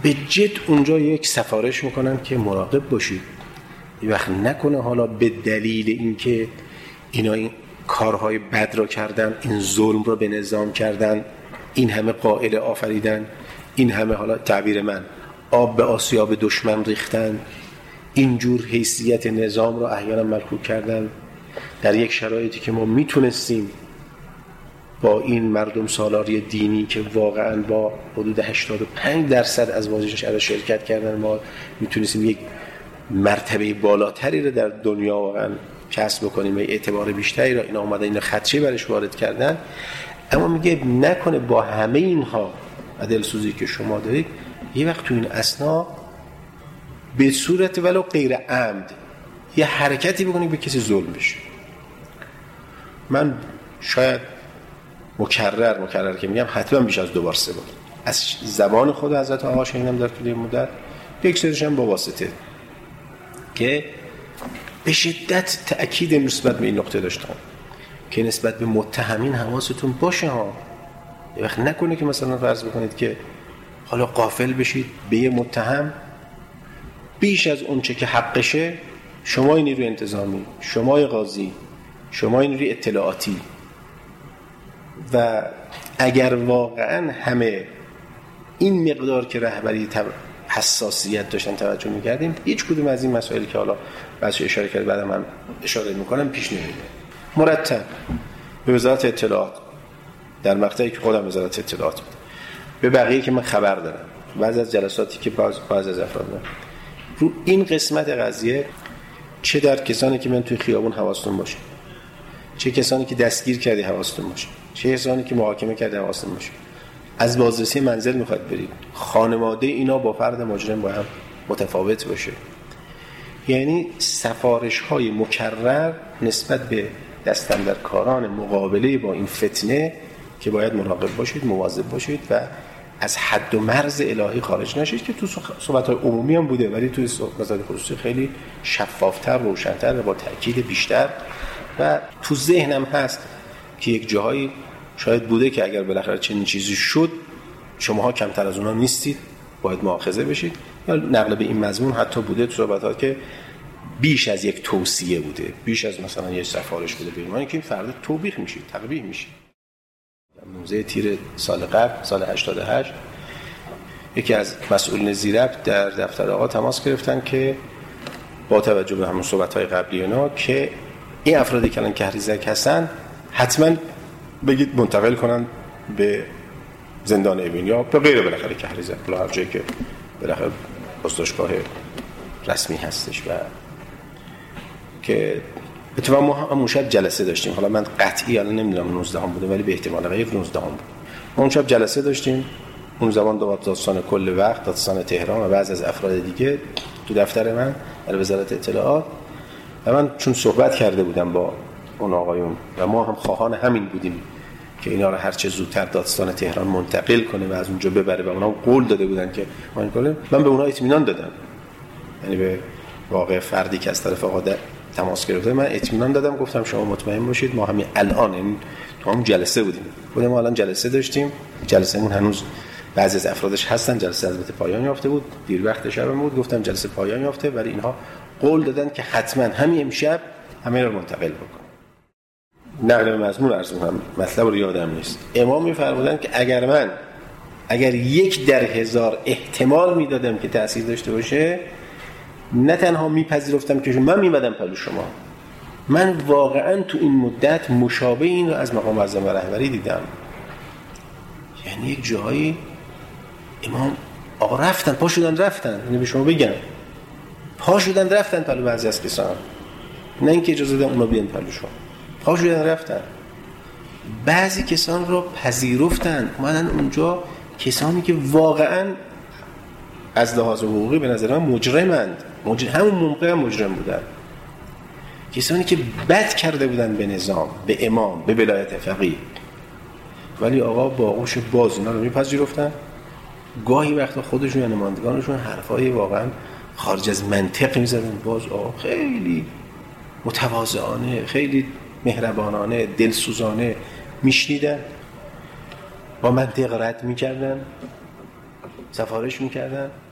به جد اونجا یک سفارش میکنن که مراقب باشید یه وقت نکنه حالا به دلیل اینکه اینا این کارهای بد را کردن، این ظلم را به نظام کردن، این همه قائل آفریدن، این همه حالا تعبیر من آب به آسیاب دشمن ریختن، اینجور حیثیت نظام را احیانا ملکوک کردن در یک شرایطی که ما میتونستیم با این مردم سالاری دینی که واقعا با حدود 85% از بازیش شرکت کردن ما میتونستیم یک مرتبه بالاتری رو در دنیا واقعا کسب بکنیم و اعتبار بیشتری را. اینا اومدن این خدشه برش وارد کردن، اما میگه نکنه با همه اینها و دلسوزی که شما دارید یه وقت تو این اثنا به صورت ولو غیر عمد یه حرکتی بکنید به کسی ظلم بشه. من شاید مکرر که میگم حتما بیش از 2 بار 3 بار از زبان خود حضرت آقا شنیدم در طول مدت، یک سریش هم با واسطه که به شدت تأکید نسبت به این نقطه داشتم که نسبت به متهمین حواستون باشه ها. یه وقت نکنه که مثلا فرض بکنید که حالا غافل بشید به یه متهم بیش از اون چه که حقشه، شمای نیروی انتظامی، شمای قاضی، شمای نیروی اطلاعاتی، و اگر واقعا همه این مقدار که رهبری حساسیت داشتن توجه می‌کردیم، هیچ کدوم از این مسائلی که حالا بچه اشاره کرد بعد من اشاره می‌کنم پیش نمی‌آمد. مرتب به وزارت اطلاعات در مقطعی که خودم وزارت اطلاعات بودم، به بقیه که من خبر دارم، بعضی از جلساتی که بعضی از افراد من رو این قسمت قضیه، چه در کسانی که من توی خیابون حواستون باشه، چه کسانی که دستگیر کردی حواستون باشه، چه کسانی که محاکمه کردی حواستون باشه، از بازرسی منزل میخواد برید، خانواده اینا با فرد مجرم با هم متفاوت باشه. یعنی سفارش‌های مکرر نسبت به دستاندرکاران مقابله با این فتنه که باید مراقب باشید، مواظب باشید و از حد و مرز الهی خارج نشید، که تو صحبت‌های عمومی هم بوده ولی توی مسائل خصوصی خیلی شفافتر، روشن‌تر و با تأکید بیشتر. و تو ذهنم هست که یک جاهایی شاید بوده که اگر بالاخره چنین چیزی شد شماها کمتر از اونا نیستید، باید مؤاخذه بشید، یا نقل به این مضمون حتی بوده تو صحبت‌ها که بیش از یک توصیه بوده، بیش از مثلا یک سفارش بوده به ایمان که این فرد توبیخ میشید، تقبیح میشید. 19 تیر سال قبل، سال 88، یکی از مسئولین زیربط در دفتر آقا تماس گرفتن که با توجه به همون صحبت‌های قبلی اینا که این افرادی که الان کهریزک هستن حتما بگید منتقل کنن به زندان اوین یا به غیر بالاخره کهریزک، هر جایی که بالاخره پاسداشتگاه رسمی هستش. و که اتفاقا ما همون شب جلسه داشتیم، حالا من قطعی الان نمیدونم 19 بوده ولی به احتمال غیر 19 بود. اون شب جلسه داشتیم، اون زمان دادستان کل وقت، دادستان تهران و بعضی از افراد دیگه تو دفتر من در وزارت اطلاعات، و من چون صحبت کرده بودم با اون آقایون و ما هم خواهان همین بودیم که اینا رو هر چه زودتر دادستان تهران منتقل کنه و از اونجا ببره، و اونا قول داده بودن که من به اونها اطمینان دادم، یعنی به واقع فردی که از طرف آقا تماس گرفته من اطمینان دادم، گفتم شما مطمئن باشید ما همین الان، یعنی تو هم جلسه بودیم ما الان جلسه داشتیم، جلسهمون هنوز بعضی از افرادش هستن، جلسه البته پایان یافته بود، دیر وقت شب بود، گفتم جلسه پایان یافته، ولی اینها قول دادن که حتما همین امشب همه رو منتقل بکن. نقل مضمون عرض می‌کنم، مطلب رو یادم نیست. امام می‌فرمودن که اگر 1 در 1000 احتمال میدادم که تأثیر داشته باشه، نه تنها میپذیرفتم که من میمدم پلو شما، من واقعا تو این مدت مشابه این رو از مقام معظم رهبری دیدم. یعنی یک جایی امام آقا رفتن، پا شدن رفتن، یعنی به شما بگم پا شدن رفتن پلو بعضی از کسان، نه اینکه اجازه دادن اونا بیان پلو شما، پا شدن رفتن. بعضی کسان رو پذیرفتن، اومدن اونجا کسانی که واقعا از لحاظ حقوقی به نظر من مجرمند، همون موقع هم مجرم بودن، کسانی که بد کرده بودن به نظام، به امام، به ولایت فقیه، ولی آقا با آغوش باز اینا رو میپذیرفتن. گاهی وقتا خودشون یا نمایندگانشون حرفای واقعا خارج از منطق میزدن، باز آقا خیلی متواضعانه، خیلی مهربانانه، دلسوزانه میشنیدن، با منطق رد میکردن. سفارش میکردن